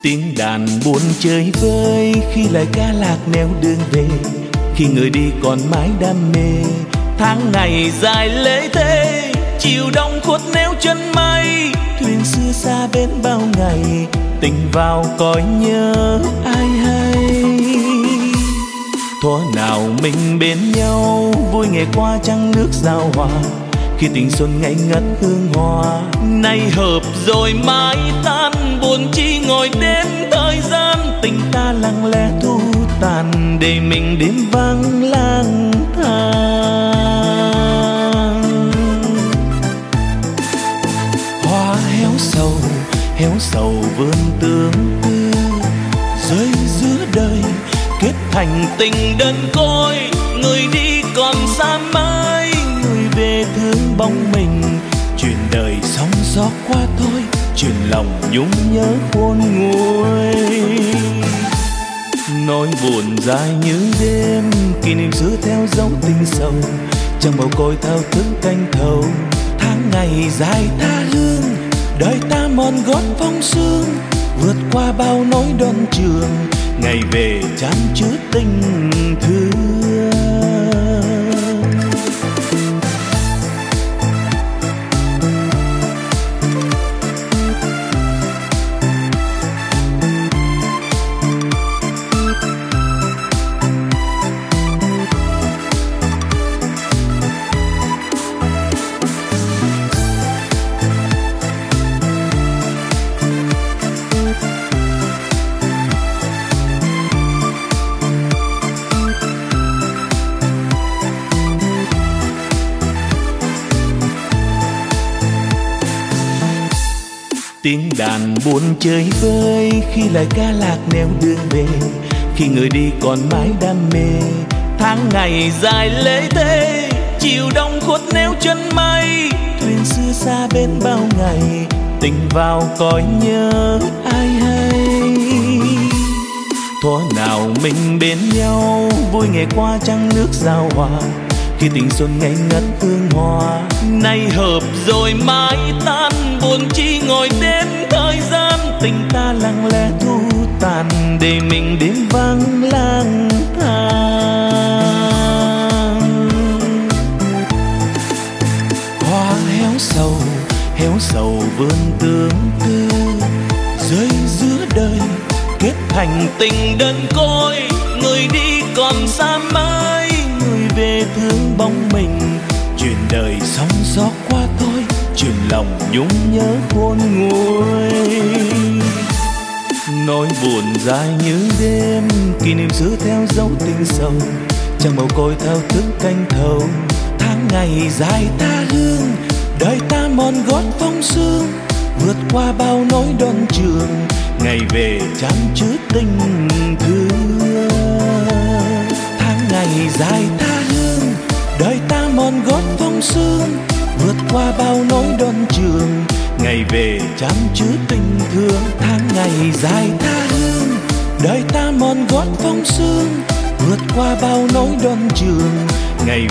Tiếng đàn buồn chơi vơi khi lời ca lạc neo đường về, khi người đi còn mãi đam mê. Tháng ngày dài lễ thế, chiều đông khuất neo chân mây, thuyền xưa xa bên bao ngày, tình vào cõi nhớ ai hay. Thuở nào mình bên nhau, vui ngày qua trăng nước giao hòa, khi tình xuân ngây ngất hương hoa. Nay hợp rồi mãi tan, buồn chi ngồi đêm thời gian, tình ta lặng lẽ thu tàn, để mình đêm vắng lang thang. Hoa héo sầu vươn tương tư, rơi giữa đời kết thành tình đơn côi. Người đi còn xa mãi, người về thương bóng mình, chuyện đời sóng gió qua thôi, chuyện lòng nhung nhớ khôn nguôi. Nỗi buồn dài như đêm, kỷ niệm xưa theo dấu tình sầu, trong bầu côi thao thức canh thầu. Tháng ngày dài tha hương, đời ta mòn gót phong sương, vượt qua bao nỗi đoan trường, ngày về chan chứa tình thương. Tiếng đàn buồn chơi vơi khi lời ca lạc neo đường về, khi người đi còn mãi đam mê. Tháng ngày dài lễ thế, chiều đông khuất neo chân mây, thuyền xưa xa bên bao ngày, tình vào cõi nhớ ai hay. Thuở nào mình bên nhau, vui ngày qua trăng nước giao hòa, khi tình xuân ngây ngất hương hoa. Nay hợp rồi mãi tan, buồn chi ngồi đêm thời gian, tình ta lặng lẽ thu tàn, để mình đêm vắng lang thang. Hoa héo sầu vươn tương tư, rơi giữa đời kết thành tình đơn côi. Người đi còn xa mãi, người về thương bóng mình, chuyện đời sóng gió qua thôi, chuyện lòng nhung nhớ khôn nguôi. Nỗi buồn dài như đêm, kỷ niệm xưa theo dấu tình sầu, trong bầu côi thao thức canh thầu. Tháng ngày dài tha hương, đời ta mòn gót phong sương, vượt qua bao nỗi đoan trường, ngày về chan chứa tình thương. Tháng ngày dài tha hương, đời ta mòn gót phong sương, vượt qua bao nỗi đoan trường, ngày về chan chứa tình thương. Tháng ngày dài tha hương, đời ta mòn gót phong sương, vượt qua bao nỗi đoan trường, ngày